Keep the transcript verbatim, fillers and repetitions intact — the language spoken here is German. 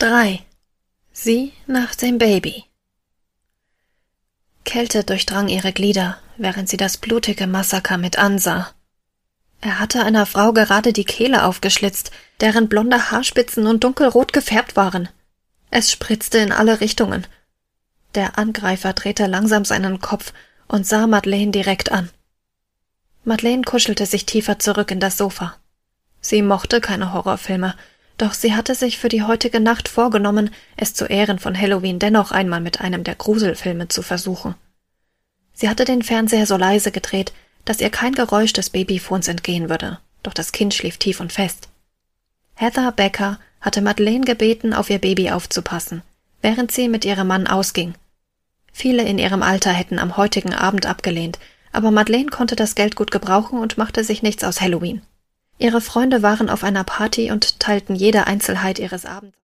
drei. Sie nach dem Baby. Kälte durchdrang ihre Glieder, während sie das blutige Massaker mit ansah. Er hatte einer Frau gerade die Kehle aufgeschlitzt, deren blonde Haarspitzen nun dunkelrot gefärbt waren. Es spritzte in alle Richtungen. Der Angreifer drehte langsam seinen Kopf und sah Madeleine direkt an. Madeleine kuschelte sich tiefer zurück in das Sofa. Sie mochte keine Horrorfilme, doch sie hatte sich für die heutige Nacht vorgenommen, es zu Ehren von Halloween dennoch einmal mit einem der Gruselfilme zu versuchen. Sie hatte den Fernseher so leise gedreht, dass ihr kein Geräusch des Babyfons entgehen würde, doch das Kind schlief tief und fest. Heather Becker hatte Madeleine gebeten, auf ihr Baby aufzupassen, während sie mit ihrem Mann ausging. Viele in ihrem Alter hätten am heutigen Abend abgelehnt, aber Madeleine konnte das Geld gut gebrauchen und machte sich nichts aus Halloween. Ihre Freunde waren auf einer Party und teilten jede Einzelheit ihres Abends.